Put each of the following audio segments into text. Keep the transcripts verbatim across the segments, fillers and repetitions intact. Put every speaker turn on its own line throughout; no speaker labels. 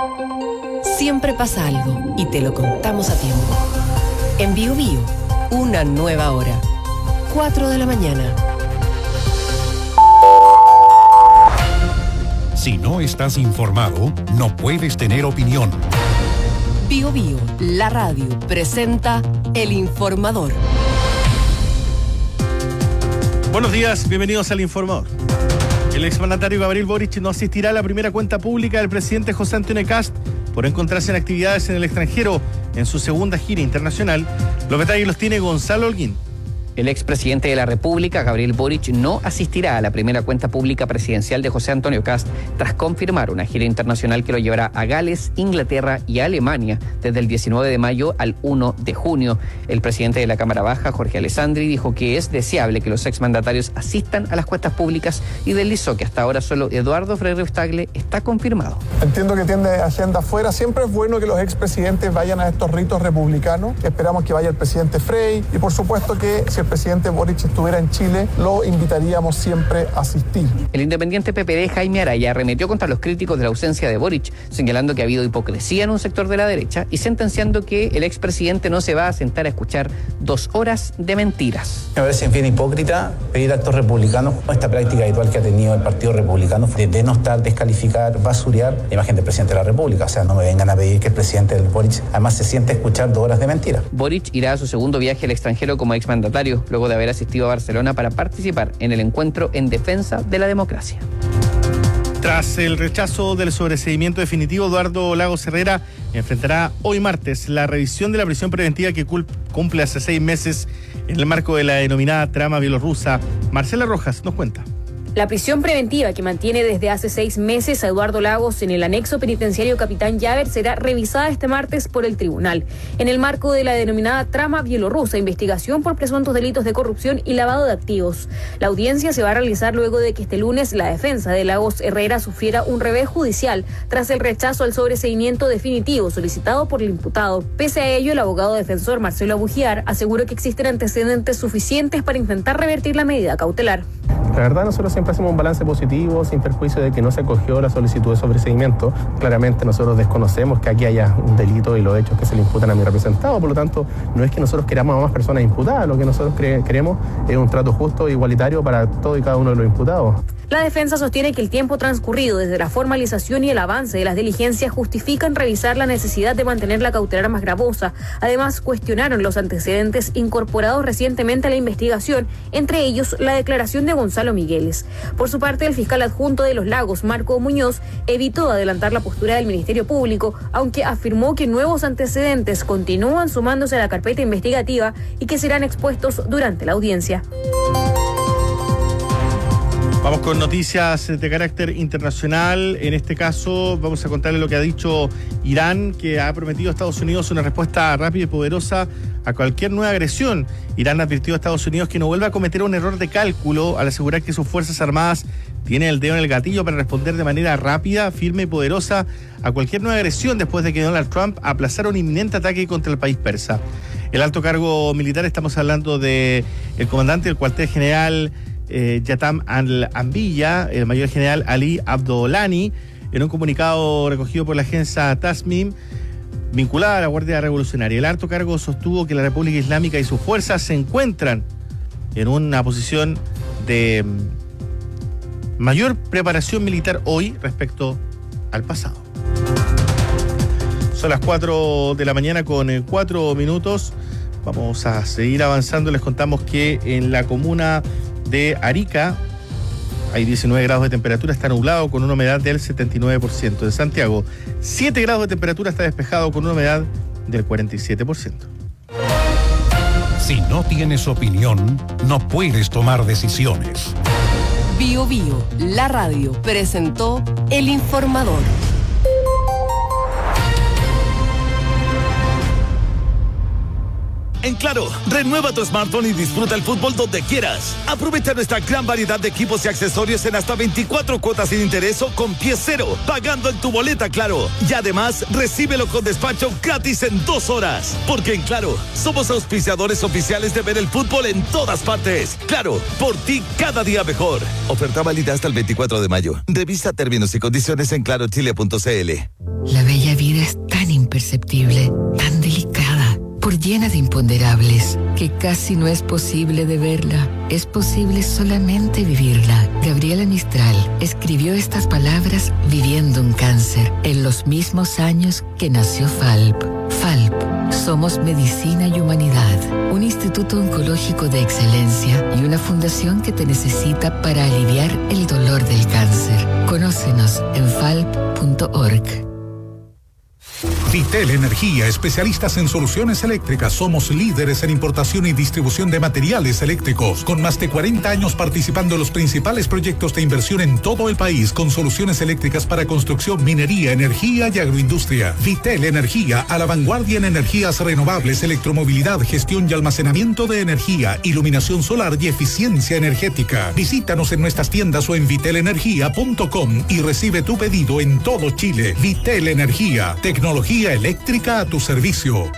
Siempre pasa algo y te lo contamos a tiempo. En Bio Bio, una nueva hora. cuatro de la mañana.
Si no estás informado, no puedes tener opinión.
Bio Bio, la radio, presenta El Informador.
Buenos días, bienvenidos al Informador. El exmandatario Gabriel Boric no asistirá a la primera cuenta pública del presidente José Antonio Kast por encontrarse en actividades en el extranjero en su segunda gira internacional. Los detalles los tiene Gonzalo Holguín.
El expresidente de la República, Gabriel Boric, no asistirá a la primera cuenta pública presidencial de José Antonio Kast tras confirmar una gira internacional que lo llevará a Gales, Inglaterra y Alemania desde el diecinueve de mayo al uno de junio. El presidente de la Cámara Baja, Jorge Alessandri, dijo que es deseable que los exmandatarios asistan a las cuentas públicas y deslizó que hasta ahora solo Eduardo Freire Tagle está confirmado.
Entiendo que tiene agenda afuera. Siempre es bueno que los expresidentes vayan a estos ritos republicanos. Esperamos que vaya el presidente Frey y por supuesto que si el presidente Boric estuviera en Chile, lo invitaríamos siempre a asistir.
El independiente P P D Jaime Araya arremetió contra los críticos de la ausencia de Boric, señalando que ha habido hipocresía en un sector de la derecha y sentenciando que el expresidente no se va a sentar a escuchar dos horas de mentiras.
Me parece bien hipócrita pedir actos republicanos, esta práctica habitual que ha tenido el Partido Republicano de denostar, descalificar, basurear la imagen del presidente de la República. O sea, no me vengan a pedir que el presidente del Boric además se siente a escuchar dos horas de mentiras.
Boric irá a su segundo viaje al extranjero como exmandatario, luego de haber asistido a Barcelona para participar en el encuentro en defensa de la democracia.
Tras el rechazo del sobreseimiento definitivo, Eduardo Lagos Herrera enfrentará hoy martes la revisión de la prisión preventiva que cumple hace seis meses en el marco de la denominada trama bielorrusa. Marcela Rojas nos cuenta.
La prisión preventiva que mantiene desde hace seis meses a Eduardo Lagos en el anexo penitenciario Capitán Llaver será revisada este martes por el tribunal. En el marco de la denominada trama bielorrusa, investigación por presuntos delitos de corrupción y lavado de activos. La audiencia se va a realizar luego de que este lunes la defensa de Lagos Herrera sufriera un revés judicial tras el rechazo al sobreseimiento definitivo solicitado por el imputado. Pese a ello, el abogado defensor Marcelo Abugiar aseguró que existen antecedentes suficientes para intentar revertir la medida cautelar.
La verdad, nosotros siempre hacemos un balance positivo, sin perjuicio de que no se acogió la solicitud de sobreseimiento. Claramente nosotros desconocemos que aquí haya un delito y los hechos que se le imputan a mi representado, por lo tanto, no es que nosotros queramos a más personas imputadas, lo que nosotros cre- queremos es un trato justo e igualitario para todo y cada uno de los imputados.
La defensa sostiene que el tiempo transcurrido desde la formalización y el avance de las diligencias justifican revisar la necesidad de mantener la cautelar más gravosa. Además, cuestionaron los antecedentes incorporados recientemente a la investigación, entre ellos la declaración de Gonzalo Migueles. Por su parte, el fiscal adjunto de Los Lagos, Marco Muñoz, evitó adelantar la postura del Ministerio Público, aunque afirmó que nuevos antecedentes continúan sumándose a la carpeta investigativa y que serán expuestos durante la audiencia.
Vamos con noticias de carácter internacional. En este caso vamos a contarle lo que ha dicho Irán, que ha prometido a Estados Unidos una respuesta rápida y poderosa a cualquier nueva agresión. Irán advirtió a Estados Unidos que no vuelva a cometer un error de cálculo al asegurar que sus Fuerzas Armadas tienen el dedo en el gatillo para responder de manera rápida, firme y poderosa a cualquier nueva agresión después de que Donald Trump aplazara un inminente ataque contra el país persa. El alto cargo militar, estamos hablando de el comandante del cuartel general Eh, Yatam al-Ambilla, el mayor general Ali Abdolani, en un comunicado recogido por la agencia Tasnim, vinculada a la Guardia Revolucionaria. El alto cargo sostuvo que la República Islámica y sus fuerzas se encuentran en una posición de mayor preparación militar hoy respecto al pasado. Son las cuatro de la mañana con cuatro minutos. Vamos a seguir avanzando. Les contamos que en la comuna de Arica hay diecinueve grados de temperatura, está nublado con una humedad del setenta y nueve por ciento. En Santiago, siete grados de temperatura, está despejado con una humedad del cuarenta y siete por ciento.
Si no tienes opinión, no puedes tomar decisiones.
Bio Bio, la radio, presentó El Informador.
En Claro, renueva tu smartphone y disfruta el fútbol donde quieras. Aprovecha nuestra gran variedad de equipos y accesorios en hasta veinticuatro cuotas sin interés o con pie cero, pagando en tu boleta Claro. Y además, recíbelo con despacho gratis en dos horas. Porque en Claro, somos auspiciadores oficiales de ver el fútbol en todas partes. Claro, por ti cada día mejor. Oferta válida hasta el veinticuatro de mayo. Revisa términos y condiciones en claro chile punto c l.
La bella vida es tan imperceptible, tan delicada, por llena de imponderables, que casi no es posible de verla. Es posible solamente vivirla. Gabriela Mistral escribió estas palabras viviendo un cáncer en los mismos años que nació Falp. Falp, somos medicina y humanidad, un instituto oncológico de excelencia y una fundación que te necesita para aliviar el dolor del cáncer. Conócenos en falp punto org.
Vitel Energía, especialistas en soluciones eléctricas. Somos líderes en importación y distribución de materiales eléctricos, con más de cuarenta años participando en los principales proyectos de inversión en todo el país, con soluciones eléctricas para construcción, minería, energía y agroindustria. Vitel Energía, a la vanguardia en energías renovables, electromovilidad, gestión y almacenamiento de energía, iluminación solar y eficiencia energética. Visítanos en nuestras tiendas o en vitel energía punto com y recibe tu pedido en todo Chile. Vitel Energía, tecnología eléctrica a tu servicio.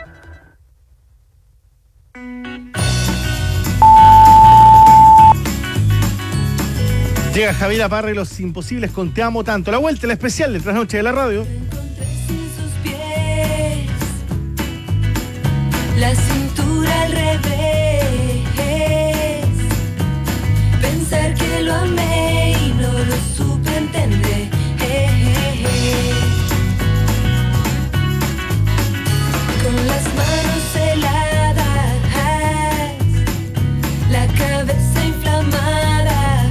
Llega Javier Parra y los imposibles con Te Amo Tanto. La vuelta, la especial de Trasnoche de la Radio.
La cintura al revés. Pensar que lo amé y no lo supe entender. Con las manos heladas, la cabeza inflamada,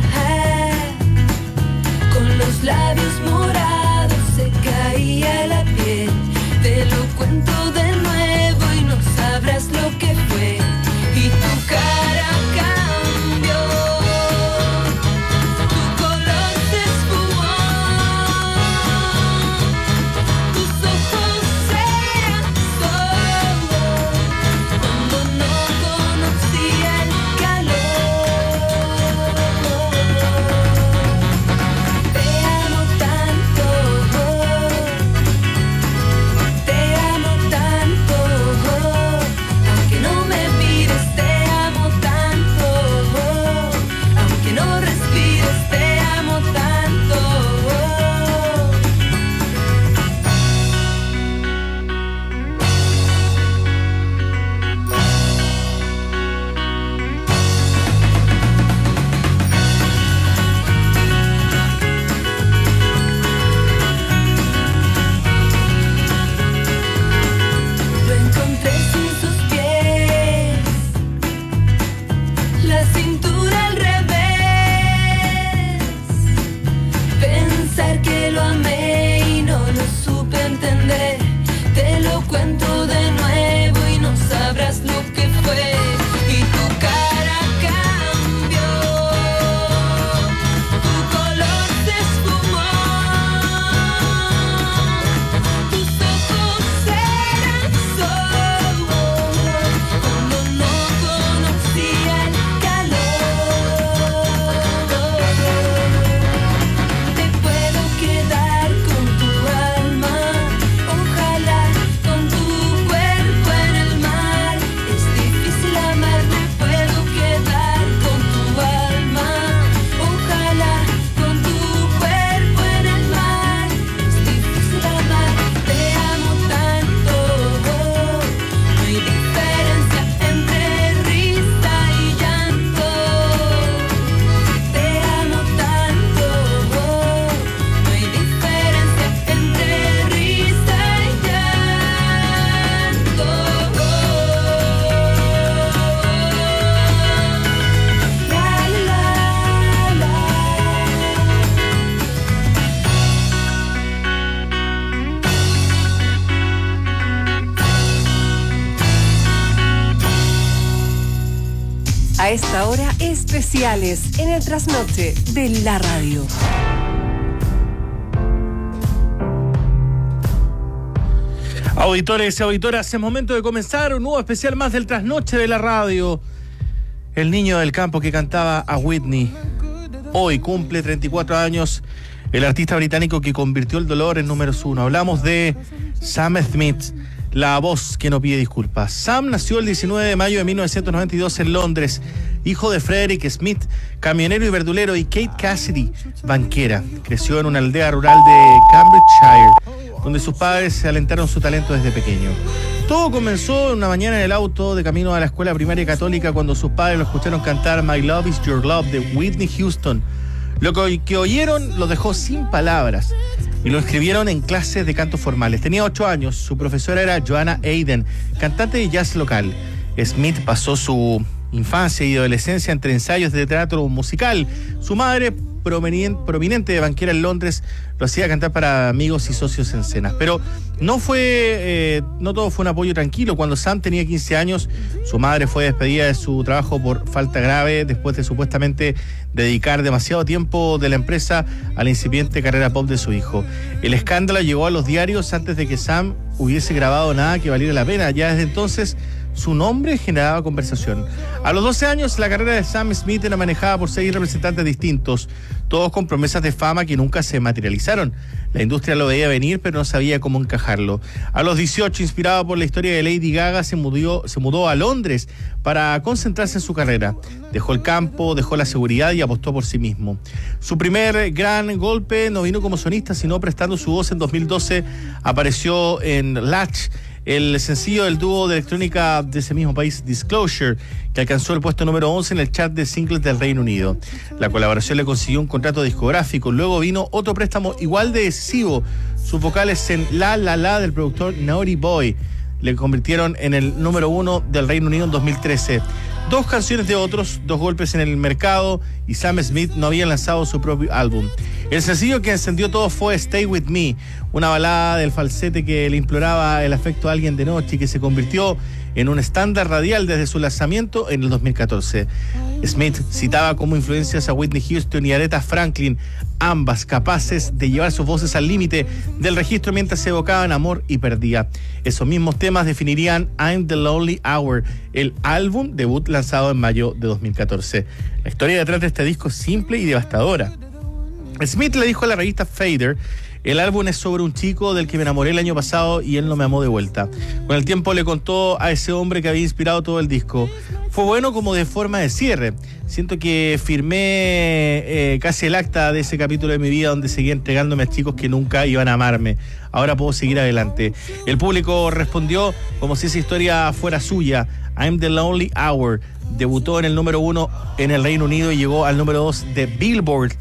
con los labios morados se caía la piel. Te lo cuento de nuevo y no sabrás lo que fue. Y tu cara cambió, tu color se esfumó, tus ojos eran solo cuando no conocía el calor. Te amo tanto, te amo tanto, aunque no me mires, te amo tanto, aunque no respires, te amo tanto. Lo encontré sin sus pies, la cintura al revés. Pensar que lo amé y no lo supe entender. Te lo cuento de nuevo y no sabrás lo que fue. Y tu cara cambió, tu color se esfumó, tus ojos eran solo cuando no conocía el calor. Te puedo quedar con tu alma, ojalá con tu cuerpo en el mar. Es difícil amar, me puedo quedar con tu alma, ojalá con tu cuerpo en el mar. Es difícil amar, te amo tanto, no hay diferencia entre risa y llanto. Te amo tanto, no hay diferencia entre risa y llanto. La, la, la.
A esta hora, especiales en el trasnoche de la radio.
Auditores y auditoras, es momento de comenzar un nuevo especial más del Trasnoche de la Radio. El niño del campo que cantaba a Whitney. Hoy cumple treinta y cuatro años el artista británico que convirtió el dolor en números uno. Hablamos de Sam Smith, la voz que no pide disculpas. Sam nació el diecinueve de mayo de mil novecientos noventa y dos en Londres, hijo de Frederick Smith, camionero y verdulero, y Kate Cassidy, banquera. Creció en una aldea rural de Cambridgeshire. donde sus padres alentaron su talento desde pequeño. Todo comenzó una mañana en el auto de camino a la escuela primaria católica cuando sus padres lo escucharon cantar My Love Is Your Love de Whitney Houston. Lo que, que oyeron lo dejó sin palabras y lo escribieron en clases de canto formales. Tenía ocho años, su profesora era Joanna Aiden, cantante de jazz local. Smith pasó su infancia y adolescencia entre ensayos de teatro musical. Su madre, prominente de banquera en Londres, lo hacía cantar para amigos y socios en cenas. Pero no fue, eh, no todo fue un apoyo tranquilo. Cuando Sam tenía quince años, su madre fue despedida de su trabajo por falta grave después de supuestamente dedicar demasiado tiempo de la empresa a la incipiente carrera pop de su hijo. El escándalo llegó a los diarios antes de que Sam hubiese grabado nada que valiera la pena. Ya desde entonces su nombre generaba conversación. A los doce años, la carrera de Sam Smith era manejada por seis representantes distintos, todos con promesas de fama que nunca se materializaron. La industria lo veía venir, pero no sabía cómo encajarlo. A los dieciocho, inspirado por la historia de Lady Gaga, se mudó, se mudó a Londres para concentrarse en su carrera. Dejó el campo, dejó la seguridad y apostó por sí mismo. Su primer gran golpe no vino como solista, sino prestando su voz. En dos mil doce apareció en Latch, el sencillo del dúo de electrónica de ese mismo país, Disclosure, que alcanzó el puesto número once en el chart de singles del Reino Unido. La colaboración le consiguió un contrato discográfico. Luego vino otro préstamo igual de decisivo. Sus vocales en La La La del productor Naughty Boy le convirtieron en el número uno del Reino Unido en dos mil trece. Dos canciones de otros, dos golpes en el mercado, y Sam Smith no había lanzado su propio álbum. El sencillo que encendió todo fue Stay With Me, una balada del falsete que le imploraba el afecto a alguien de noche y que se convirtió en un estándar radial desde su lanzamiento en el dos mil catorce. Smith citaba como influencias a Whitney Houston y Aretha Franklin, ambas capaces de llevar sus voces al límite del registro mientras se evocaban amor y pérdida. Esos mismos temas definirían I'm the Lonely Hour, el álbum debut lanzado en mayo de dos mil catorce. La historia detrás de este disco es simple y devastadora. Smith le dijo a la revista Fader: el álbum es sobre un chico del que me enamoré el año pasado y él no me amó de vuelta. Con el tiempo le contó a ese hombre que había inspirado todo el disco: fue bueno como de forma de cierre. Siento que firmé eh, casi el acta de ese capítulo de mi vida donde seguía entregándome a chicos que nunca iban a amarme. Ahora puedo seguir adelante. El público respondió como si esa historia fuera suya. I'm the Lonely Hour debutó en el número uno en el Reino Unido y llegó al número dos de Billboard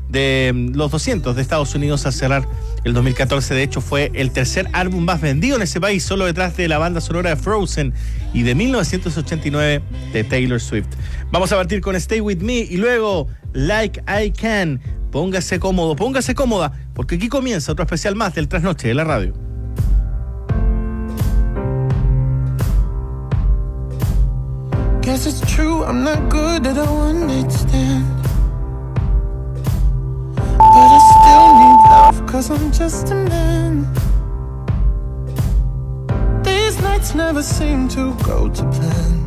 de los doscientos de Estados Unidos al cerrar el dos mil catorce. De hecho, fue el tercer álbum más vendido en ese país, solo detrás de la banda sonora de Frozen y de mil novecientos ochenta y nueve de Taylor Swift. Vamos a partir con Stay With Me y luego Like I Can. Póngase cómodo, póngase cómoda, porque aquí comienza otro especial más del Trasnoche de la Radio.
Guess it's true, I'm not good at a one night stand, but I still need love, cause I'm just a man. These nights never seem to go to plan.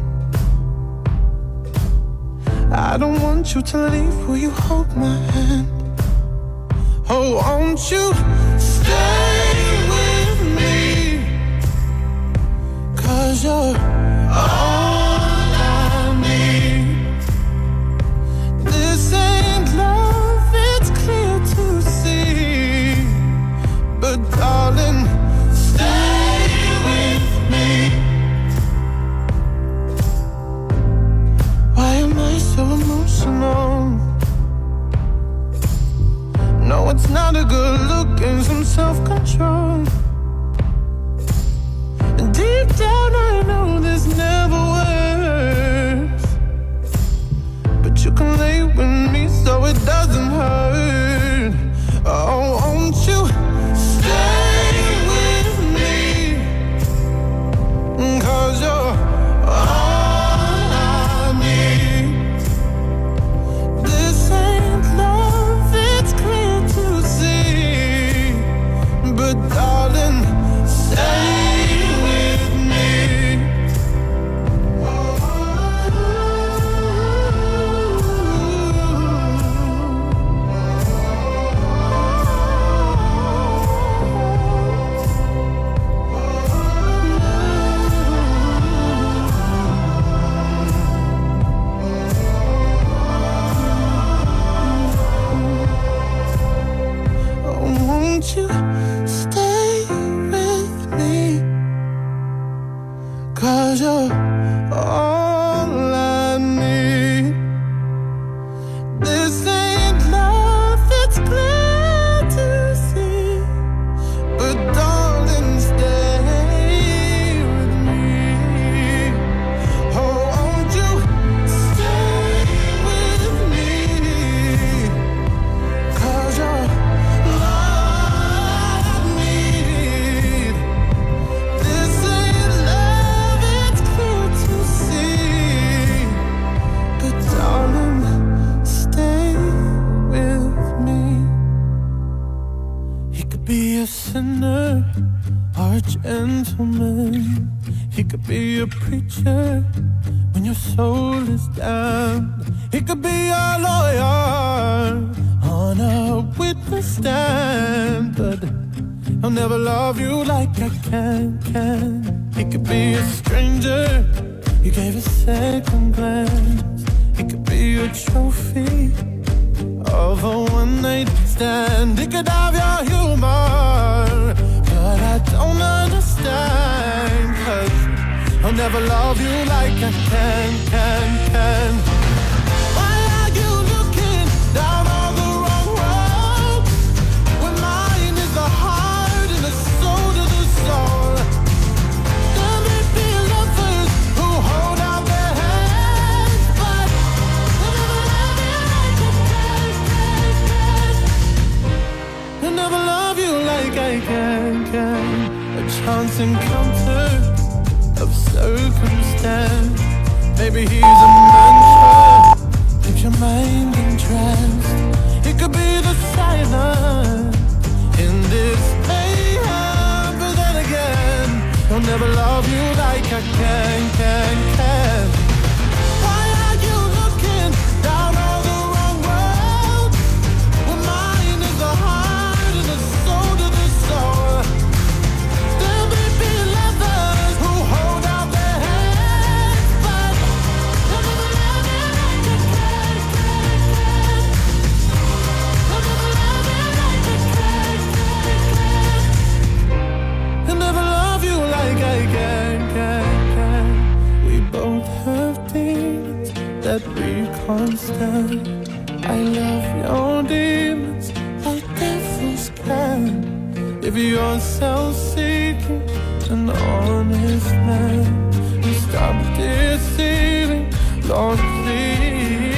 I don't want you to leave, will you hold my hand? Oh, won't you stay with me? Cause you're all I need. This ain't love, it's clear to see, but darling, stay with me. Why am I so emotional? No, it's not a good look and some self-control. And deep down I know this never works, but you can lay with me so it doesn't hurt. Oh, won't you stay with me? Cause you're all I need. This ain't love, it's clear to see, but darling, stay with me. Oh, won't you stay all I need. This ain't love, it's clear to see, but darling, stay with me. Oh, won't you stay with me? 'Cause you're all I need. This ain't love, it's clear to see, but darling, stay with me. He could be a sinner or a gentleman. He could be a preacher when your soul is down. He could be a lawyer on a witness stand, but I'll never love you like I can, can. He could be a stranger you gave a second glance. He could be a trophy of a one-night stand. He could have your humor, but I don't understand, 'cause I'll never love you like I can, can, can. Why are you looking down on the wrong road when mine is the heart and the soul to the soul? There may be lovers who hold out their hands, but I'll never love you like I can, can. A chance encounter of circumstance. Maybe he's a mantra, keeps your mind entranced. It could be the silence in this mayhem, but then again, I'll never love you like I can, can, can. Why are you looking down on the wrong road when mine is the heart and the soul to the soul? There may be lovers who hold out their hands, but I'll never love you like I can, can, can. I'll never love you like I can, can, can. I'll never love you like I can, can, can. We both have demons that we can't stand. I love your demons like devils can. If you're self-seeking, an honest man, you stop deceiving, Lord, please.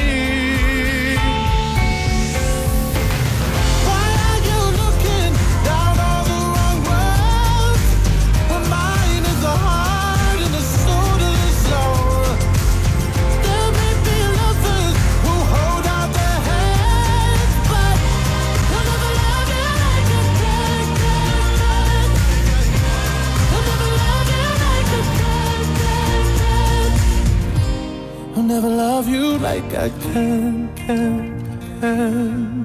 Why are you looking down on the wrong road when mine is the heart and the soul to the soul? There may be lovers who hold out their hands, but I'll never love you like I can, can, can. I'll never love you like I can, can, can. I'll never love you like I can, can, can.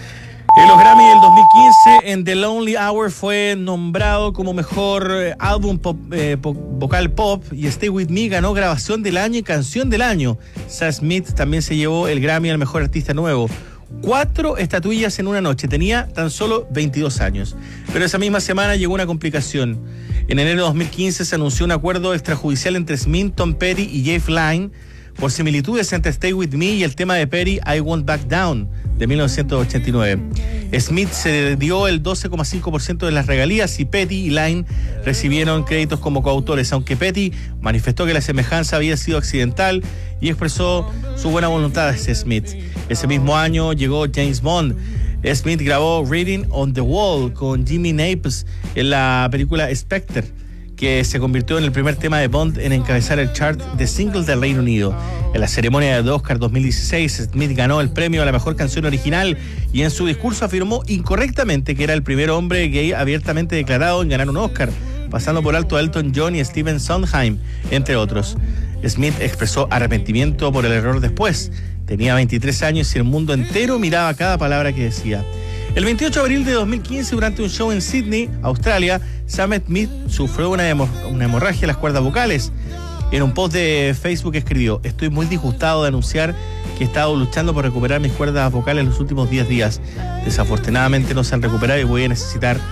En los Grammy del dos mil quince, en The Lonely Hour fue nombrado como mejor eh, álbum pop, eh, po- vocal pop, y Stay With Me ganó grabación del año y canción del año. Sam Smith también se llevó el Grammy al mejor artista nuevo. Cuatro estatuillas en una noche. Tenía tan solo veintidós años. Pero esa misma semana llegó una complicación. En enero de dos mil quince se anunció un acuerdo extrajudicial entre Smith, Tom Petty y Jeff Lynne por similitudes entre Stay With Me y el tema de Petty, I Won't Back Down, de mil novecientos ochenta y nueve. Smith se dio el doce coma cinco por ciento de las regalías y Petty y Lynne recibieron créditos como coautores, aunque Petty manifestó que la semejanza había sido accidental y expresó su buena voluntad hacia Smith. Ese mismo año llegó James Bond. Smith grabó Reading on the Wall con Jimmy Naples en la película Spectre, que se convirtió en el primer tema de Bond en encabezar el chart de singles del Reino Unido. En la ceremonia de Oscar dos mil dieciséis, Smith ganó el premio a la mejor canción original y en su discurso afirmó incorrectamente que era el primer hombre gay abiertamente declarado en ganar un Oscar, pasando por alto a Elton John y Stephen Sondheim, entre otros. Smith expresó arrepentimiento por el error después. Tenía veintitrés años y el mundo entero miraba cada palabra que decía. El veintiocho de abril de dos mil quince, durante un show en Sydney, Australia, Sam Smith sufrió una, hemo- una hemorragia en las cuerdas vocales. En un post de Facebook escribió: estoy muy disgustado de anunciar que he estado luchando por recuperar mis cuerdas vocales los últimos diez días. Desafortunadamente no se han recuperado y voy a necesitar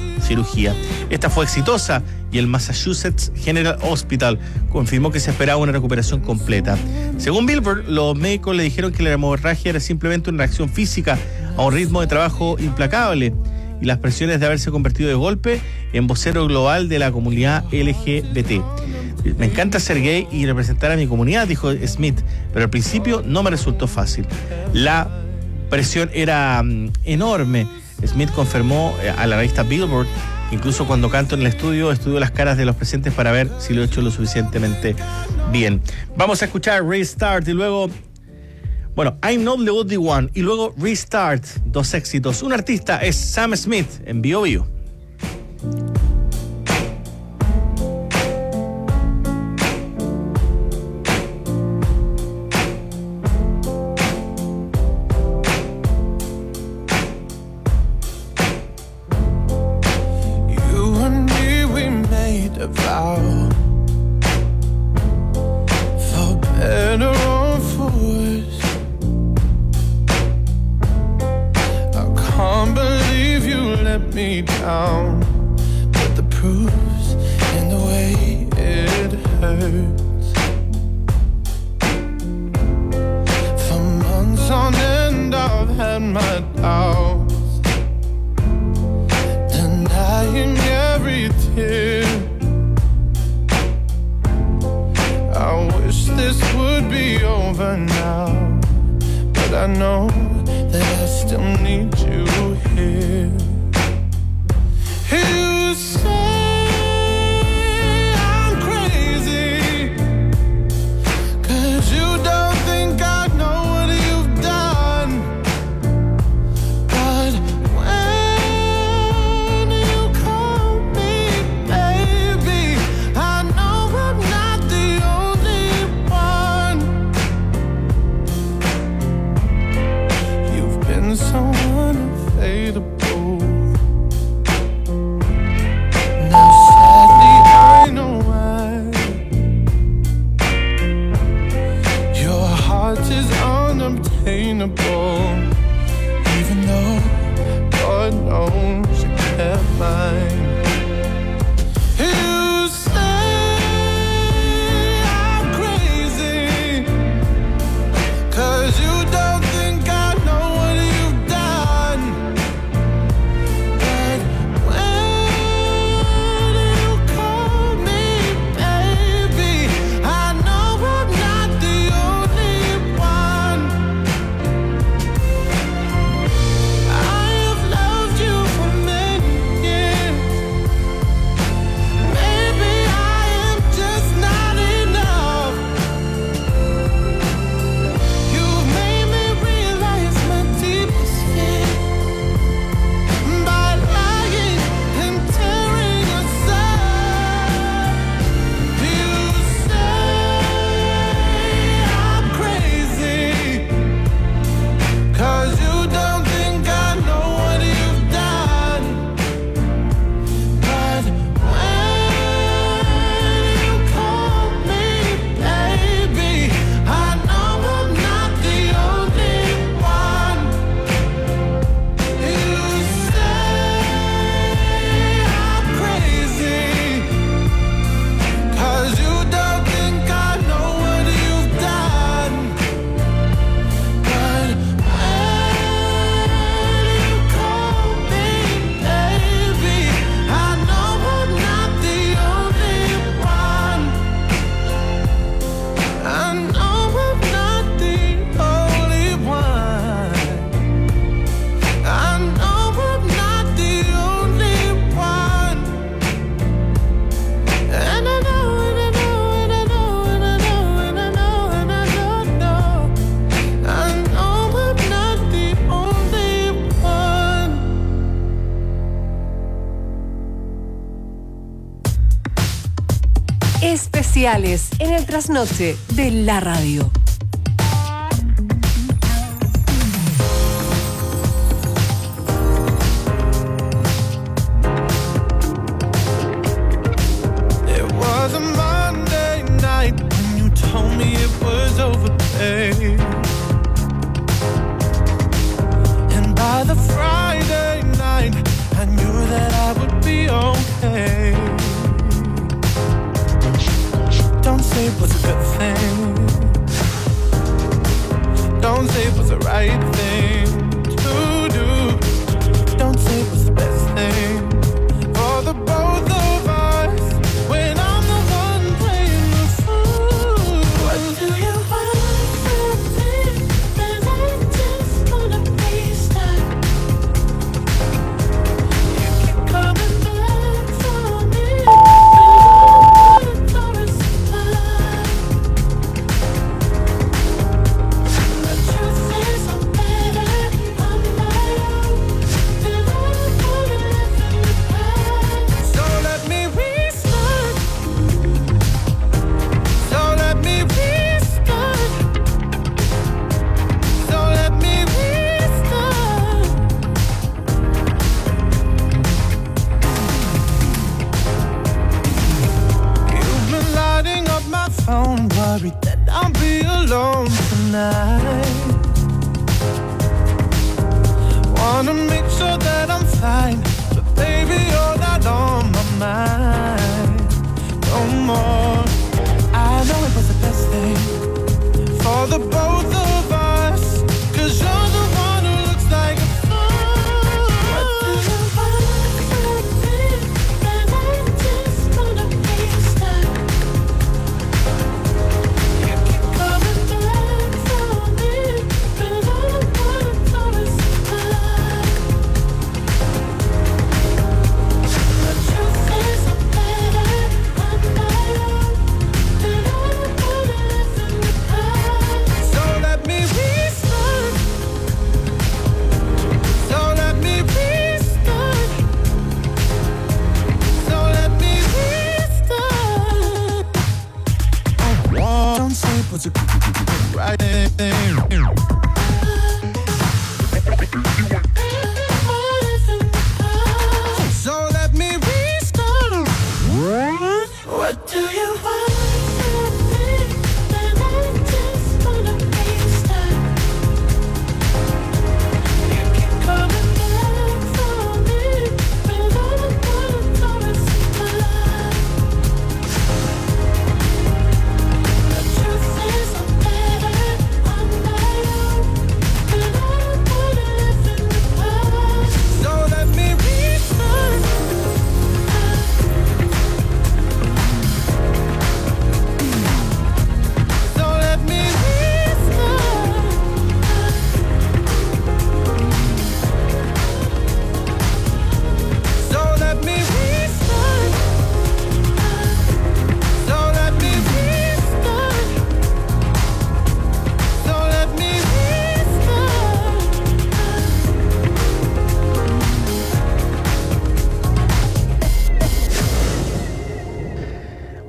cirugía. Esta fue exitosa y el Massachusetts General Hospital confirmó que se esperaba una recuperación completa. Según Billboard, los médicos le dijeron que la hemorragia era simplemente una reacción física a un ritmo de trabajo implacable y las presiones de haberse convertido de golpe en vocero global de la comunidad L G B T. Me encanta ser gay y representar a mi comunidad, dijo Smith, pero al principio no me resultó fácil. La presión era um, enorme. Smith confirmó a la revista Billboard, incluso cuando canto en el estudio, estudio las caras de los presentes para ver si lo he hecho lo suficientemente bien. Vamos a escuchar Restart y luego, bueno, I'm Not the Only One y luego Restart, dos éxitos. Un artista es Sam Smith en B O B U.
Especiales en el trasnoche de la radio.
It was a Monday night when you told me it was over, babe. And by the Friday night, I knew that I would be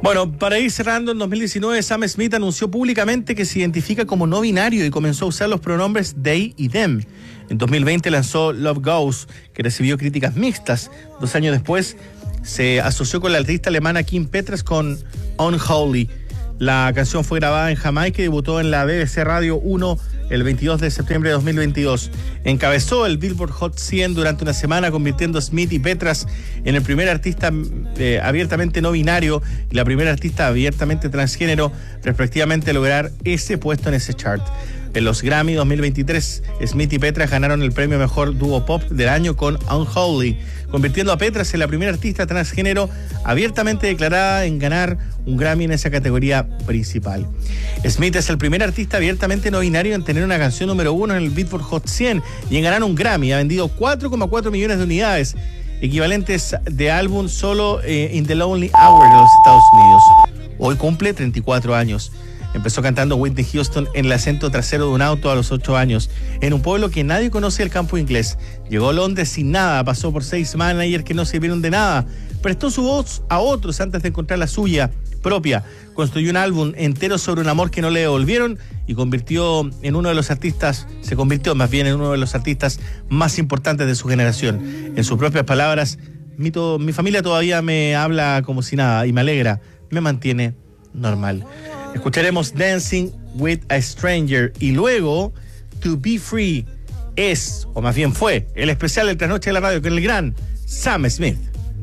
Bueno, para ir cerrando, en dos mil diecinueve Sam Smith anunció públicamente que se identifica como no binario y comenzó a usar los pronombres they y them. En dos mil veinte lanzó Love Goes, que recibió críticas mixtas. Dos años después se asoció con la artista alemana Kim Petras con Unholy. La canción fue grabada en Jamaica y debutó en la B B C Radio uno el veintidós de septiembre de dos mil veintidós. Encabezó el Billboard Hot cien durante una semana, convirtiendo a Smith y Petras en el primer artista eh, abiertamente no binario y la primera artista abiertamente transgénero, respectivamente, a lograr ese puesto en ese chart. En los Grammy dos mil veintitrés, Smith y Petras ganaron el premio Mejor Dúo Pop del año con Unholy, convirtiendo a Petras en la primera artista transgénero abiertamente declarada en ganar un Grammy en esa categoría principal. Smith es el primer artista abiertamente no binario en tener una canción número uno en el Billboard Hot cien y en ganar un Grammy. Ha vendido cuatro coma cuatro millones de unidades, equivalentes de álbum solo eh, In the Lonely Hour de los Estados Unidos. Hoy cumple treinta y cuatro años. Empezó cantando Whitney Houston en el asiento trasero de un auto a los ocho años, en un pueblo que nadie conoce del campo inglés. Llegó a Londres sin nada, pasó por seis managers que no sirvieron de nada, prestó su voz a otros antes de encontrar la suya propia, construyó un álbum entero sobre un amor que no le devolvieron y convirtió en uno de los artistas, se convirtió más bien en uno de los artistas más importantes de su generación. En sus propias palabras, mi, to- mi familia todavía me habla como si nada y me alegra, me mantiene normal. Escucharemos Dancing with a Stranger y luego To Be Free. Es, o más bien fue, el especial del Trasnoche de la Radio con el gran Sam Smith.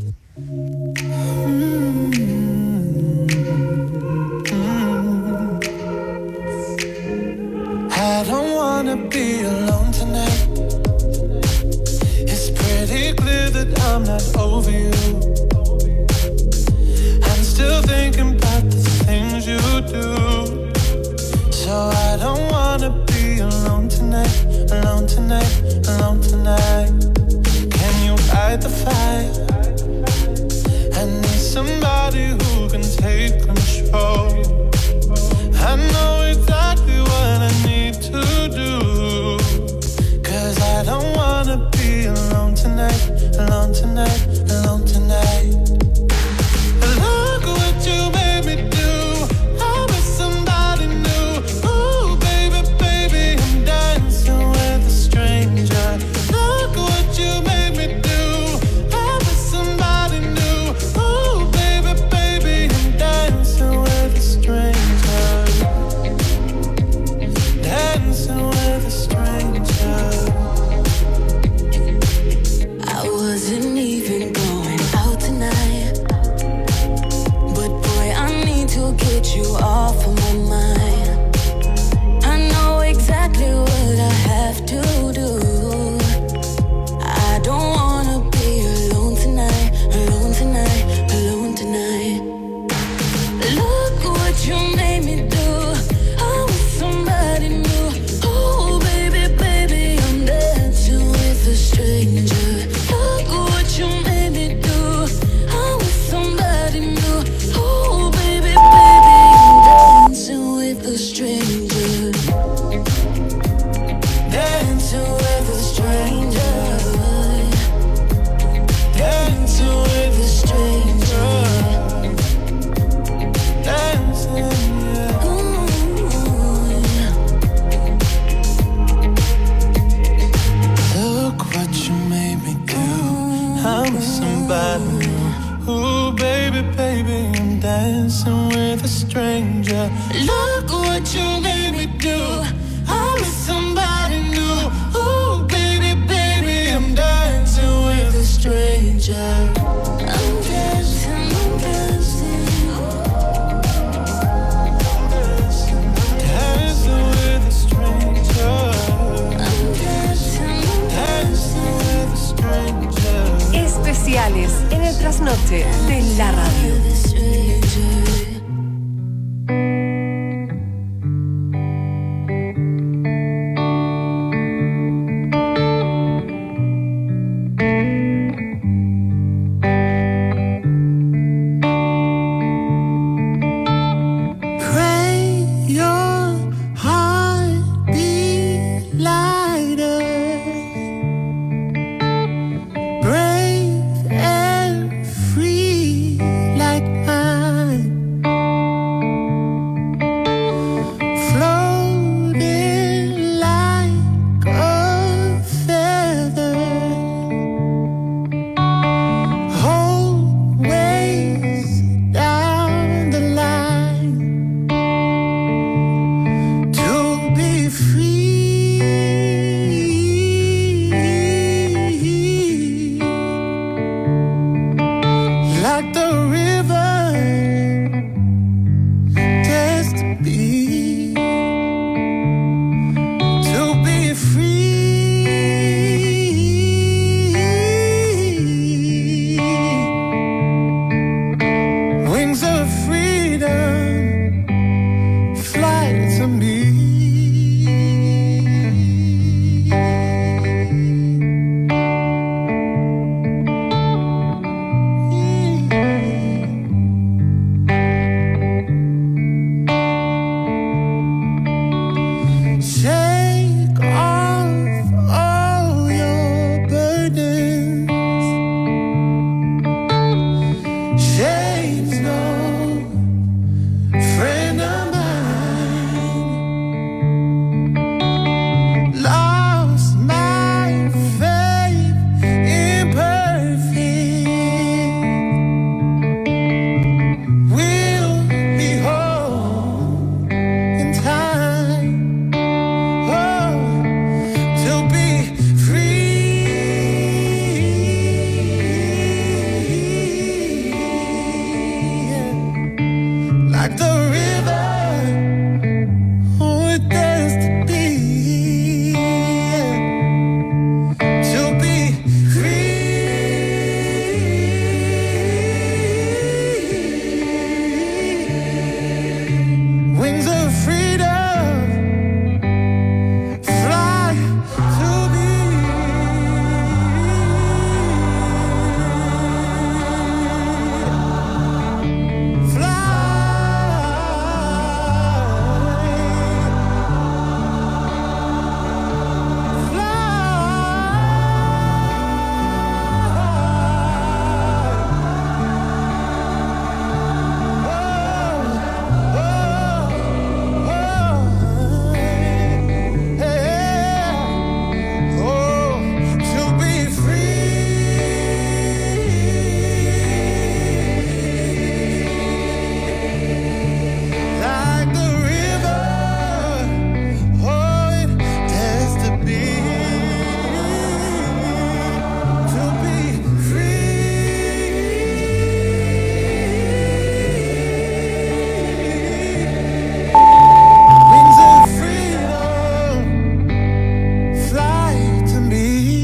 I don't wanna be alone tonight. It's pretty clear that I'm not over you. I'm still thinking about the things you do. So I don't wanna be alone tonight, alone tonight, alone tonight. Can you fight the fight? I need somebody who can take control. I know exactly what I need to do. Cause I don't wanna be alone tonight, alone tonight, alone tonight. Look what you made me do. I'm with somebody new. Ooh, baby, baby, I'm dancing with a stranger. Look what you made me do. I'm with somebody new. Ooh, baby, baby, I'm dancing with a stranger. Dancing with a stranger.
I wasn't even going out tonight, but boy, I need to get you off of my mind. I know exactly what I have to do. I don't wanna be alone tonight, alone tonight, alone tonight. Look what you made me do. I'm with somebody new. Oh, baby, baby, I'm dancing with a stranger. Look what you made me do. I'm with somebody new. Oh, baby, baby, I'm dancing with a stranger.
Dancing with a stranger. Dancing with a stranger. Dancing, yeah. Look what you made me do. I'm with somebody new. Ooh, baby, baby, I'm dancing with a stranger. Look what you made me do. I'm with somebody new. Ooh, baby, baby, I'm dancing with a stranger.
I'm dancing, I'm dancing.
Dancing with a stranger.
I'm dancing, I'm
Dancing with a stranger.
Especiales en el trasnoche de la radio.
with a stranger.
Pray your heart be lighter, brave and free like mine. like the river dares to be, to be free. Wings of freedom fly to me. Shake off all your burdens. Shame's no friend of mine. Lost my faith in perfect. We'll be home in time. Oh, to be free, like the river, oh, it dares to be, to be free. Wings of freedom fly to me. Like the river, oh, it dares to be, to be free. Wings of freedom fly to me.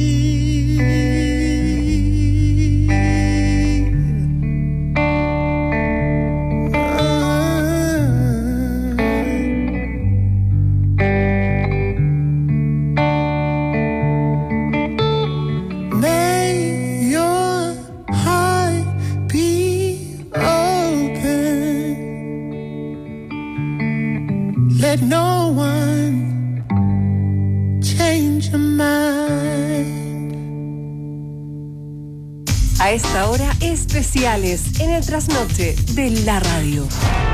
May your heart be open. Let no one change your mind.
A esta hora, especiales en el trasnoche de la radio.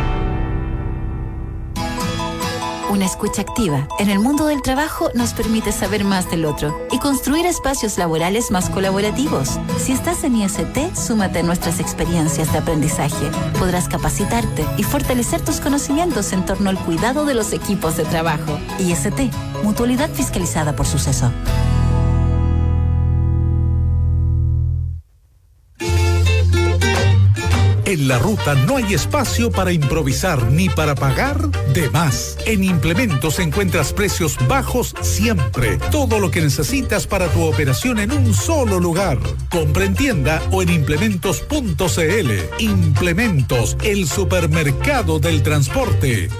Una escucha activa en el mundo del trabajo nos permite saber más del otro y construir espacios laborales más colaborativos. Si estás en I S T, súmate a nuestras experiencias de aprendizaje. Podrás capacitarte y fortalecer tus conocimientos en torno al cuidado de los equipos de trabajo. I S T, mutualidad fiscalizada por Suceso.
En la ruta no hay espacio para improvisar ni para pagar de más. En Implementos encuentras precios bajos siempre. Todo lo que necesitas para tu operación en un solo lugar. Compra en tienda o en implementos punto c l. Implementos, el supermercado del transporte.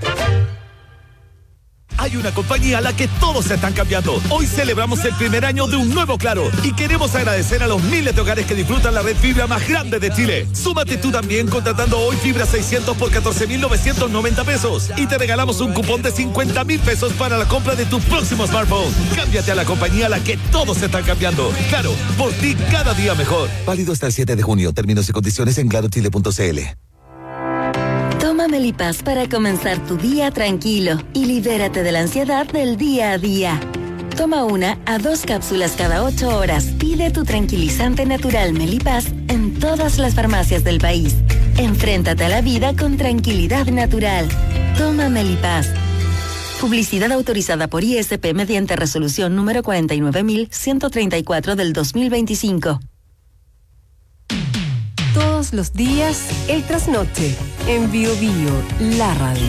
Hay una compañía a la que todos se están cambiando. Hoy celebramos el primer año de un nuevo Claro y queremos agradecer a los miles de hogares que disfrutan la red fibra más grande de Chile. Súmate tú también contratando hoy fibra seiscientos por catorce mil novecientos noventa pesos y te regalamos un cupón de cincuenta mil pesos para la compra de tu próximo smartphone. Cámbiate a la compañía a la que todos se están cambiando. Claro, por ti cada día mejor.
Válido hasta el siete de junio. Términos y condiciones en claro chile punto c l.
Toma Melipaz para comenzar tu día tranquilo y libérate de la ansiedad del día a día. Toma una a dos cápsulas cada ocho horas. Pide tu tranquilizante natural Melipaz en todas las farmacias del país. Enfréntate a la vida con tranquilidad natural. Toma Melipaz. Publicidad autorizada por I S P mediante resolución número cuarenta y nueve mil ciento treinta y cuatro del dos mil veinticinco.
Todo Todos los días, el trasnoche. En Bio Bio, la radio.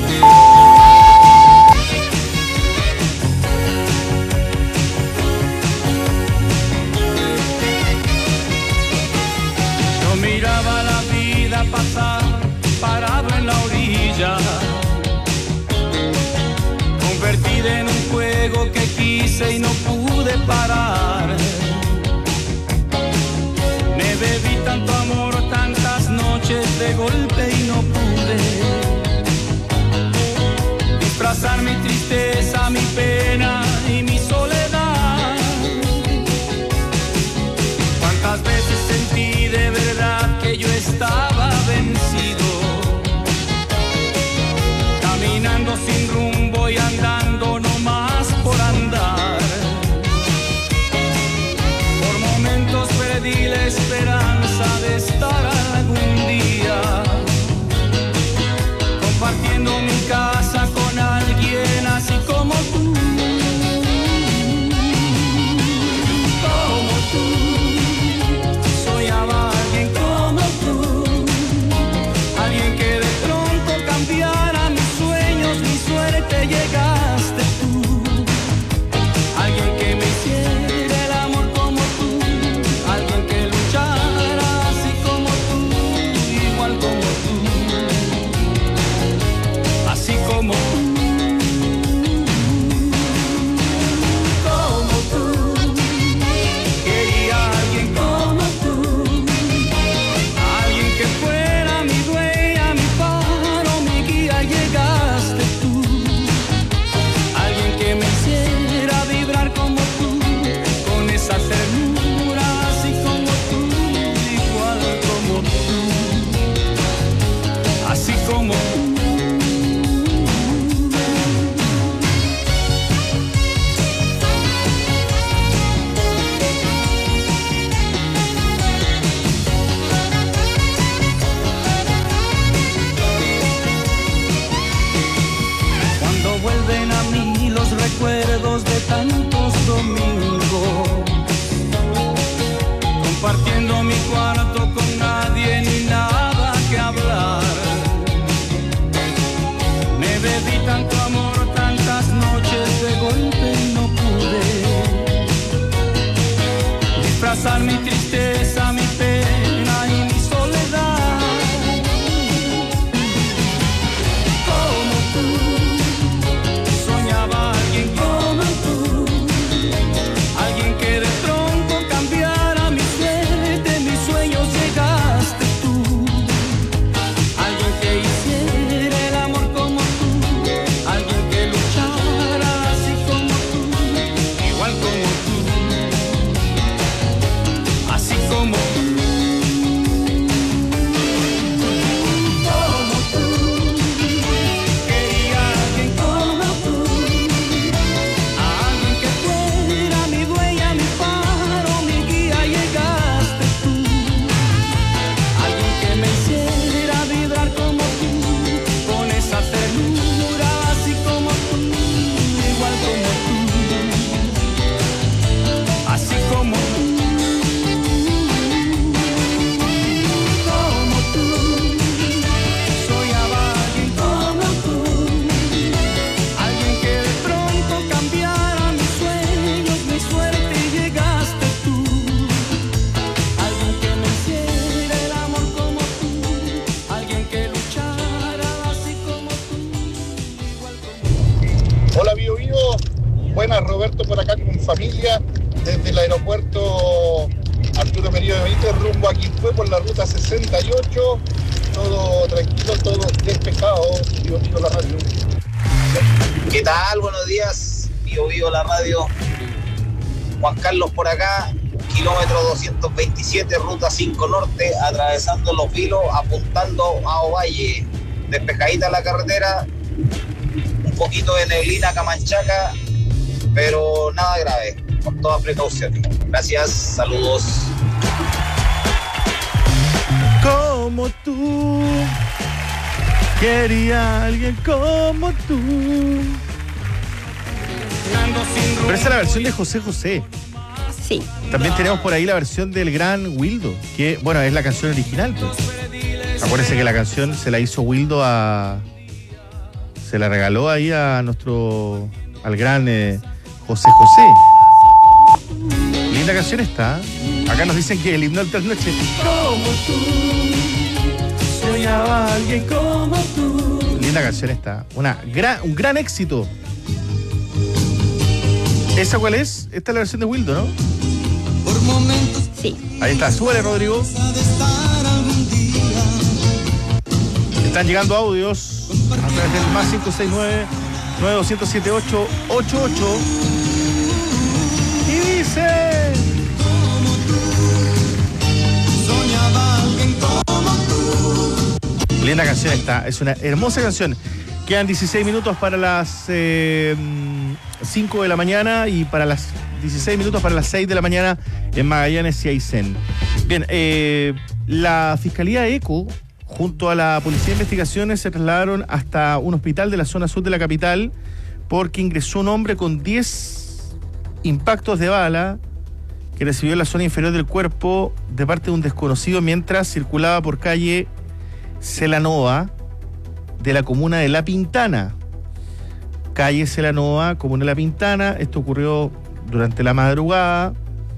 Yo miraba la vida pasar, parado en la orilla, convertida en un juego que quise y no pude parar. Me bebí tanto amor, tantas noches de golpe y no pude disfrazar mi tristeza, mi pena y mi soledad. Cuántas veces sentí de verdad que yo estaba vencido, caminando sin rumbo y andando no más por andar. Por momentos perdí la esperanza de estar algún día compartiendo mi casa con alguien así como tú. Como tú, soñaba a alguien como tú, alguien que de pronto cambiara mis sueños, mi suerte. Llegaste tú, alguien que me hiciera el amor como tú, alguien que luchara así como tú, igual como tú, así como tú. Como tú, quería a alguien como tú, alguien que fuera mi dueña, mi faro, mi guía. Llegaste tú, alguien que me hiciera vibrar como tú, con esa ternura así como tú, igual como tú, así como tú. Cuando vuelven a mí los recuerdos de tantos domingos, compartiendo mi cuarto con nadie ni nada que hablar. Me bebí tanto amor, tantas noches de golpe y no pude disfrazar mi tristeza, mi pena y mi soledad. Como tú, soñaba a alguien como tú, alguien que de pronto cambiara mi suerte, mis sueños. Llegaste tú, alguien que hiciera el amor como tú, alguien que luchara así como tú, igual como tú, así como tú. Como tú, quería a alguien como tú, alguien que fuera mi dueña, mi faro, mi guía. Llegaste tú, alguien que me hiciera vibrar como tú, con esa ternura así como tú, igual como tú, así como tú. Como tú, soñaba a alguien como tú, alguien que de pronto cambiara mis sueños, mi suerte. Llegaste tú, alguien que me hiciera el amor como tú, alguien que luchara así como tú, igual como tú.
Hola Bio Bio, buenas, Roberto por acá con familia desde el aeropuerto Arturo Merino de Benítez rumbo a Quilpué por la ruta sesenta y ocho. Todo tranquilo, todo despejado. Bio Bio la radio.
¿Qué tal? Buenos días, Bio Bio la radio. Juan Carlos por acá, kilómetro doscientos veintisiete, ruta cinco norte, atravesando Los Vilos, apuntando a Ovalle. Despejadita la carretera, un poquito de neblina camanchaca, pero nada grave, con toda precaución. Gracias, saludos.
Como tú, quería a alguien como tú. Pero esa es la versión de José José.
Sí.
También tenemos por ahí la versión del gran Wildo, que, bueno, es la canción original. Pues. Acuérdense que la canción se la hizo Wildo a... Se la regaló ahí a nuestro... al gran eh, José José. Linda canción está. Acá nos dicen que el himno del trasnoche.
Como tú, soñaba alguien como tú.
Linda canción está. Una gran, un gran éxito. ¿Esa cuál es? Esta es la versión de Wildo, ¿no?
Por momentos.
Sí.
Ahí está, súbale, Rodrigo. Están llegando audios a través del más cinco seis nueve, nueve dos cero siete ocho ocho ocho. Y dice...
Soñaba alguien como tú.
Linda canción esta, es una hermosa canción. Quedan dieciséis minutos para las eh, cinco de la mañana y para las dieciséis minutos para las seis de la mañana en Magallanes y Aysén. Bien, eh, la Fiscalía ECO junto a la Policía de Investigaciones se trasladaron hasta un hospital de la zona sur de la capital porque ingresó un hombre con diez impactos de bala que recibió en la zona inferior del cuerpo de parte de un desconocido mientras circulaba por calle Celanova de la comuna de La Pintana. Calle Celanova, comuna de La Pintana. Esto ocurrió durante la madrugada.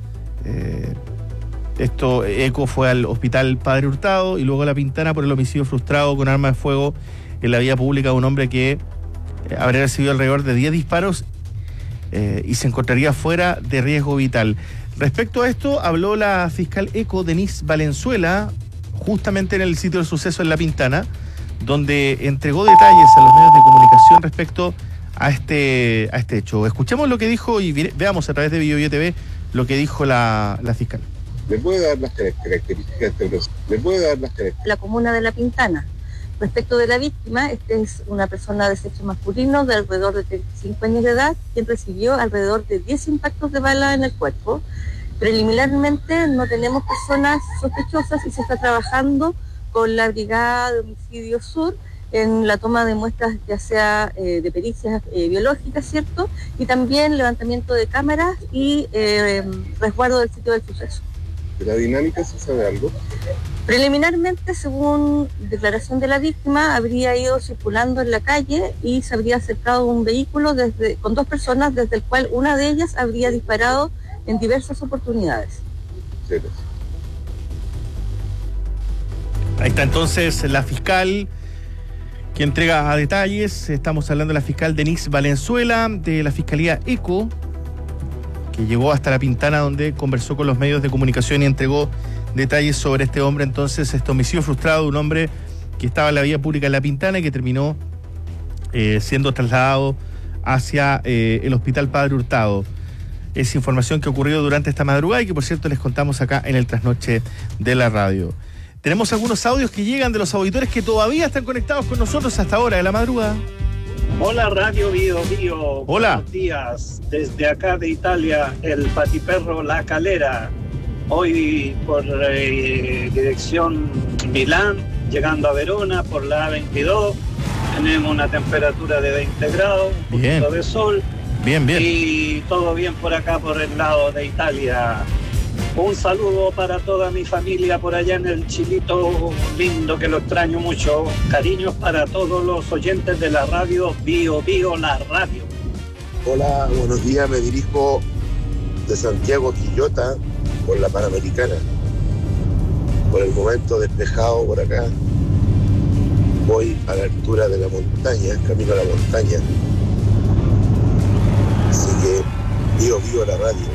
Eh, esto, ECO fue al hospital Padre Hurtado y luego a La Pintana por el homicidio frustrado con arma de fuego en la vía pública de un hombre que eh, habría recibido alrededor de diez disparos eh, y se encontraría fuera de riesgo vital. Respecto a esto, habló la fiscal ECO, Denise Valenzuela, justamente en el sitio del suceso en La Pintana, donde entregó detalles a los medios de comunicación respecto a este, a este hecho. Escuchemos lo que dijo y veamos a través de BioBio T V lo que dijo la, la fiscal.
¿Le puede dar las características de este proceso? ¿Le puede dar las características?
La comuna de La Pintana. Respecto de la víctima, este es una persona de sexo masculino de alrededor de treinta y cinco años de edad, quien recibió alrededor de diez impactos de bala en el cuerpo. Preliminarmente no tenemos personas sospechosas y se está trabajando con la Brigada de Homicidio Sur en la toma de muestras ya sea eh, de pericias eh, biológicas, ¿cierto? Y también levantamiento de cámaras y eh, resguardo del sitio del suceso.
¿De la dinámica se sabe algo?
Preliminarmente, según declaración de la víctima, habría ido circulando en la calle y se habría acercado un vehículo desde, con dos personas, desde el cual una de ellas habría disparado en diversas oportunidades.
Sí, sí.
Ahí está entonces la fiscal que entrega a detalles. Estamos hablando de la fiscal Denise Valenzuela de la Fiscalía ECO, que llegó hasta La Pintana donde conversó con los medios de comunicación y entregó detalles sobre este hombre. Entonces, este homicidio frustrado de un hombre que estaba en la vía pública en La Pintana y que terminó eh, siendo trasladado hacia eh, el Hospital Padre Hurtado. Es información que ocurrió durante esta madrugada y que, por cierto, les contamos acá en el trasnoche de la radio. Tenemos algunos audios que llegan de los auditores que todavía están conectados con nosotros hasta ahora de la madrugada.
Hola Radio Bio Bio.
Hola.
Buenos días. Desde acá de Italia, el patiperro La Calera. Hoy por eh, dirección Milán, llegando a Verona por la A veintidós. Tenemos una temperatura de veinte grados, un
bien.
poquito de sol.
Bien, bien.
Y todo bien por acá, por el lado de Italia. Un saludo para toda mi familia por allá en el Chilito lindo, que lo extraño mucho. Cariños para todos los oyentes de la radio Bio Bio, la radio.
Hola, buenos días. Me dirijo de Santiago a Quillota por la Panamericana. Por el momento despejado por acá. Voy a la altura de la montaña, camino a la montaña. Así que Bio Bio, la radio.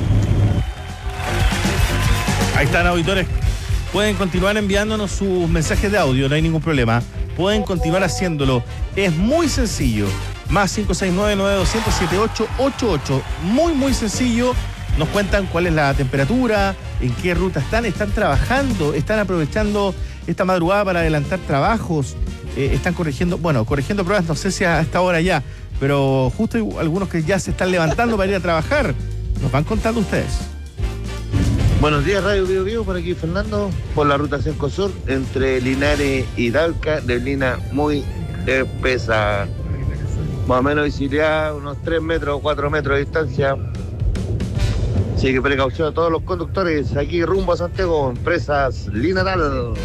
Ahí están, auditores. Pueden continuar enviándonos sus mensajes de audio, no hay ningún problema. Pueden continuar haciéndolo. Es muy sencillo. Más cinco seis nueve, nueve dos cero siete ocho ocho ocho. Muy, muy sencillo. Nos cuentan cuál es la temperatura, en qué ruta están. Están trabajando, están aprovechando esta madrugada para adelantar trabajos. Eh, están corrigiendo, bueno, corrigiendo pruebas, no sé si a esta hora ya, pero justo hay algunos que ya se están levantando para ir a trabajar. Nos van contando ustedes.
Buenos días, Radio Bio Bio, por aquí Fernando, por la ruta cinco Sur, entre Linares y Talca, neblina muy espesa, más o menos visibilidad, unos tres metros o cuatro metros de distancia. Así que precaución a todos los conductores. Aquí rumbo a Santiago, empresas Linatal.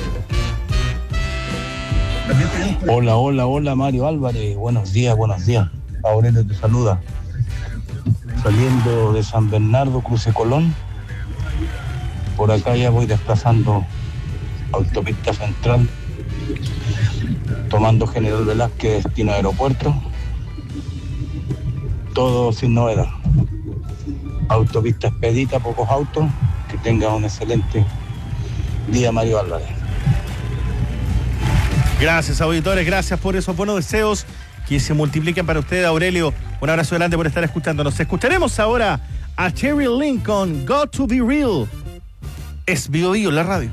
Hola, hola, hola, Mario Álvarez. Buenos días, buenos días. Aurelio te saluda. Saliendo de San Bernardo, cruce Colón. Por acá ya voy desplazando autopista central, tomando General Velázquez, destino aeropuerto. Todo sin novedad. Autopista expedita, pocos autos. Que tenga un excelente día, Mario Álvarez.
Gracias, auditores, gracias por esos buenos deseos que se multipliquen para ustedes, Aurelio. Un abrazo grande por estar escuchándonos. Escucharemos ahora a Cherry Lincoln, Got to Be Real. Es Bio Bio, la radio.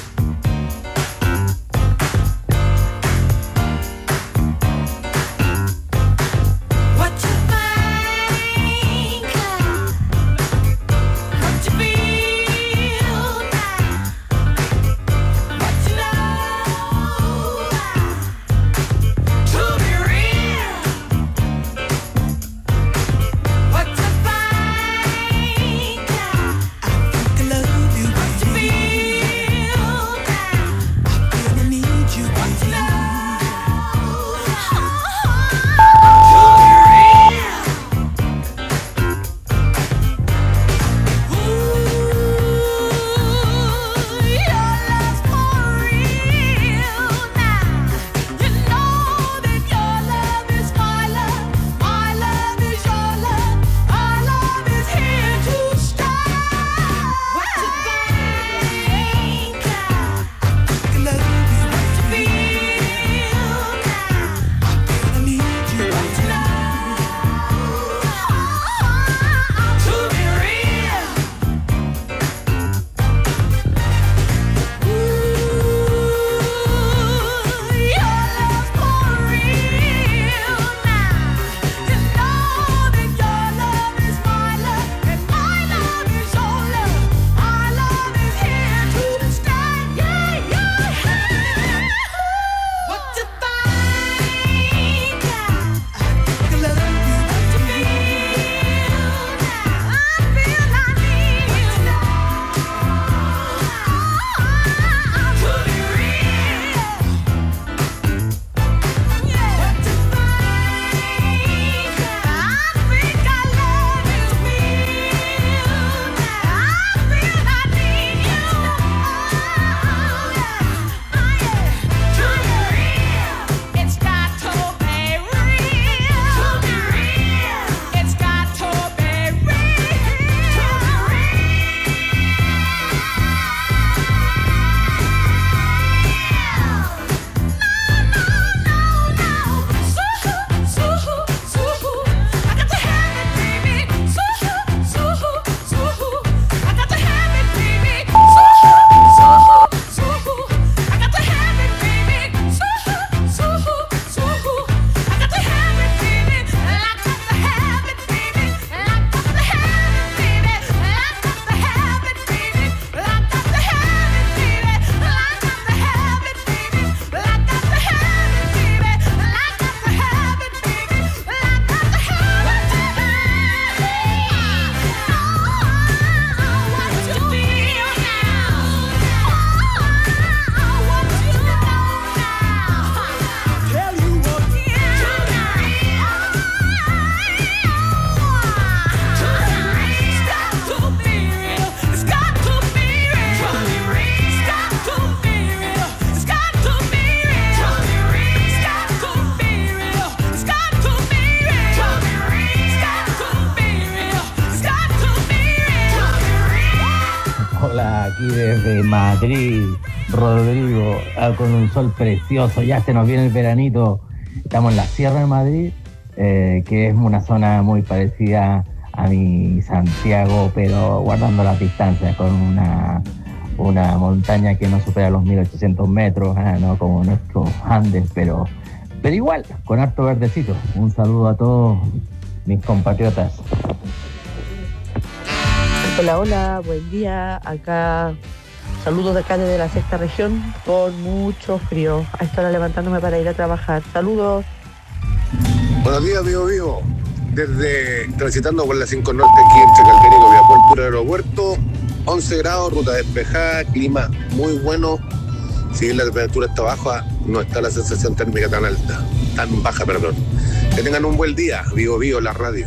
Aquí desde Madrid, Rodrigo, ah, con un sol precioso, ya se nos viene el veranito. Estamos en la Sierra de Madrid, eh, que es una zona muy parecida a mi Santiago, pero guardando las distancias, con una, una montaña que no supera los mil ochocientos metros, ah, no como nuestros Andes, pero, pero igual, con harto verdecito. Un saludo a todos mis compatriotas.
Hola, hola, buen día. Acá, saludos de acá desde la sexta región, con mucho frío. A esta hora levantándome para ir a trabajar. Saludos.
Buenos días, vivo vivo. desde transitando por la cinco Norte aquí entre Calderino y Viapuerto Aeropuerto. once grados, ruta despejada, clima muy bueno. Si bien la temperatura está baja, no está la sensación térmica tan alta, tan baja, perdón. Que tengan un buen día, Vivo Vivo, la radio.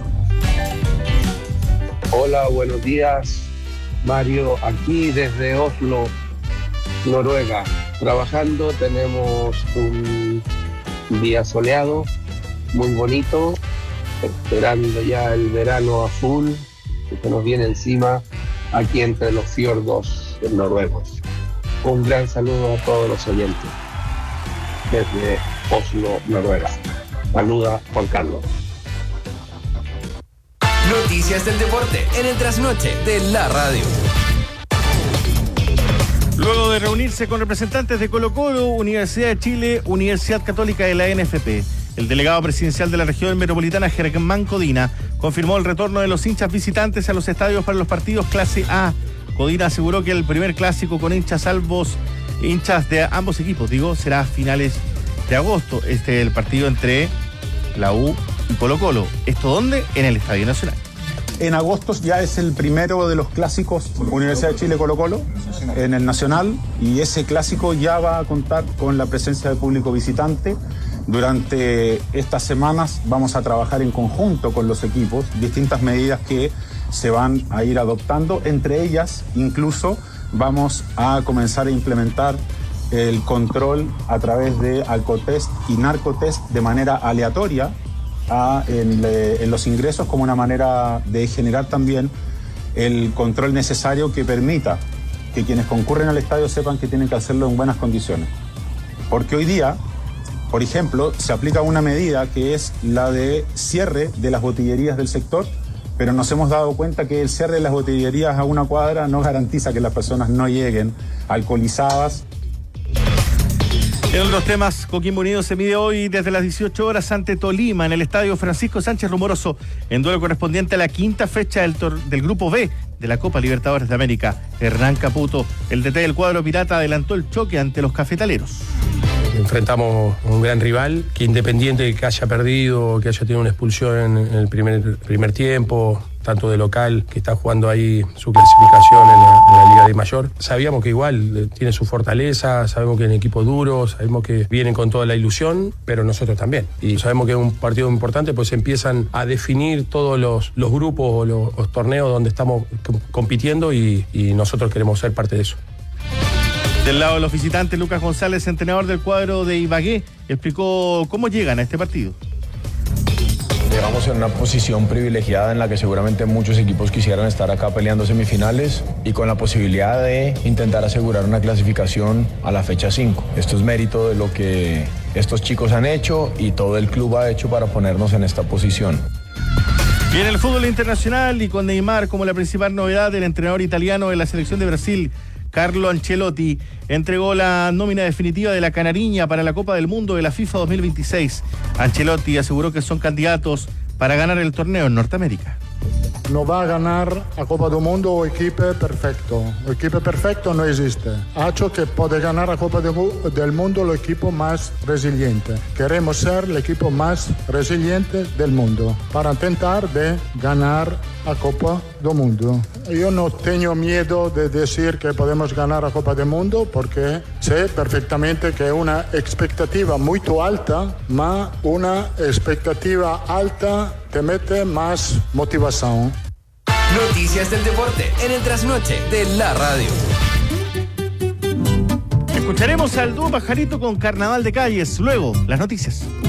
Hola, buenos días, Mario, aquí desde Oslo, Noruega. Trabajando, tenemos un día soleado, muy bonito, esperando ya el verano a full, que se nos viene encima aquí entre los fiordos noruegos. Un gran saludo a todos los oyentes desde Oslo, Noruega. Saluda Juan Carlos.
Noticias del deporte en el trasnoche de la radio.
Luego de reunirse con representantes de Colo-Colo, Universidad de Chile, Universidad Católica de la N F P, el delegado presidencial de la región metropolitana, Germán Codina, confirmó el retorno de los hinchas visitantes a los estadios para los partidos clase A. Codina aseguró que el primer clásico con hinchas salvos, hinchas de ambos equipos, digo, será a finales de agosto. Este es el partido entre la U y Colo-Colo. ¿Esto dónde? En el Estadio Nacional.
En agosto ya es el primero de los clásicos Universidad de Chile Colo-Colo en el Nacional, y ese clásico ya va a contar con la presencia de público visitante. Durante estas semanas vamos a trabajar en conjunto con los equipos distintas medidas que se van a ir adoptando. Entre ellas, incluso, vamos a comenzar a implementar el control a través de alcotest y narcotest de manera aleatoria A, en, le, en los ingresos, como una manera de generar también el control necesario que permita que quienes concurren al estadio sepan que tienen que hacerlo en buenas condiciones. Porque hoy día, por ejemplo, se aplica una medida que es la de cierre de las botillerías del sector, pero nos hemos dado cuenta que el cierre de las botillerías a una cuadra no garantiza que las personas no lleguen alcoholizadas.
En otros temas, Coquimbo Unido se mide hoy desde las dieciocho horas ante Tolima en el estadio Francisco Sánchez Rumoroso, en duelo correspondiente a la quinta fecha del, tor- del Grupo B de la Copa Libertadores de América. Hernán Caputo, el D T del cuadro pirata, adelantó el choque ante los cafetaleros.
Enfrentamos a un gran rival que, independiente de que haya perdido, que haya tenido una expulsión en el primer, primer tiempo, tanto de local, que está jugando ahí su clasificación en la, en la Liga de Mayor, sabíamos que igual tiene su fortaleza, sabemos que es un equipo duro, sabemos que vienen con toda la ilusión, pero nosotros también. Y sabemos que es un partido importante, pues empiezan a definir todos los, los grupos o los, los torneos donde estamos compitiendo, y, y nosotros queremos ser parte de eso.
Del lado de los visitantes, Lucas González, entrenador del cuadro de Ibagué, explicó cómo llegan a este partido.
Llegamos en una posición privilegiada en la que seguramente muchos equipos quisieran estar acá peleando semifinales, y con la posibilidad de intentar asegurar una clasificación a la fecha cinco. Esto es mérito de lo que estos chicos han hecho y todo el club ha hecho para ponernos en esta posición.
Bien, el fútbol internacional, y con Neymar como la principal novedad, del entrenador italiano de la selección de Brasil, Carlo Ancelotti, entregó la nómina definitiva de la Canariña para la Copa del Mundo de la FIFA dos mil veintiséis. Ancelotti aseguró que son candidatos para ganar el torneo en Norteamérica.
No va a ganar a Copa del Mundo o equipo perfecto. El equipo perfecto no existe. Ha hecho que puede ganar a Copa del Mundo el equipo más resiliente. Queremos ser el equipo más resiliente del mundo para intentar de ganar a Copa del Mundo. Yo no tengo miedo de decir que podemos ganar a Copa del Mundo, porque sé perfectamente que es una expectativa muy alta, pero una expectativa alta te mete más motivación.
Noticias del deporte en el trasnoche de la radio.
Escucharemos al dúo Pajarito con Carnaval de Calles. Luego, las noticias.